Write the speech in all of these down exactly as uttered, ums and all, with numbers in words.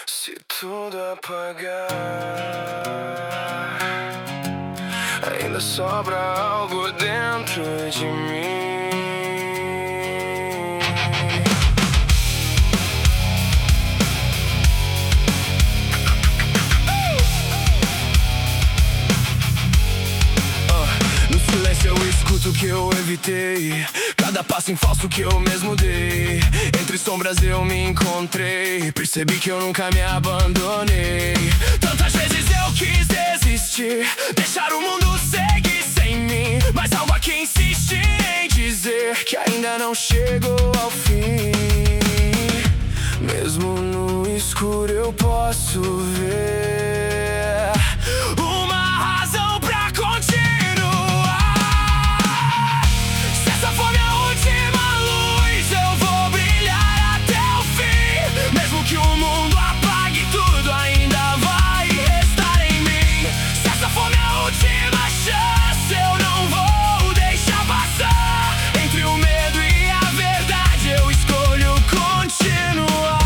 Se tudo apagar, ainda sobra algo dentro de mim. uh, No silêncio eu escuto o que eu evitei, cada passo em falso que eu mesmo dei. Entre sombras eu me encontrei, percebi que eu nunca me abandonei. Tantas vezes eu quis desistir, deixar o mundo seguir sem mim, mas algo aqui insiste em dizer que ainda não chegou ao fim. Mesmo no escuro eu posso ver uma razão pra continuar. Se essa for minha última luz, eu vou brilhar até o fim. Mesmo que o mundo apague tudo, ainda vai restar em mim. Se essa for minha última chance, eu não vou deixar passar. Entre o medo e a verdade, eu escolho continuar.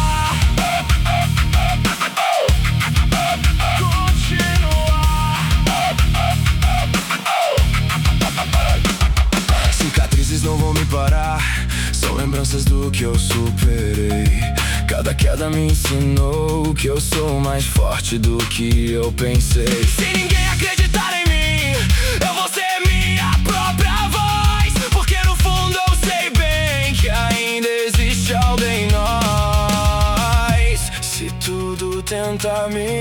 Cicatrizes não vão me parar, são lembranças do que eu superei. Cada queda me ensinou que eu sou mais forte do que eu pensei. Se ninguém acreditar em mim, eu vou ser minha própria voz, porque no fundo eu sei bem que ainda existe alguém em nós. Se tudo tentar me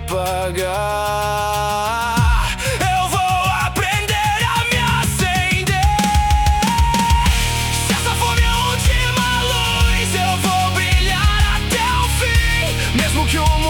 apagar, eu vou aprender a me acender. Se essa for minha última luz, eu vou brilhar até o fim. Mesmo que o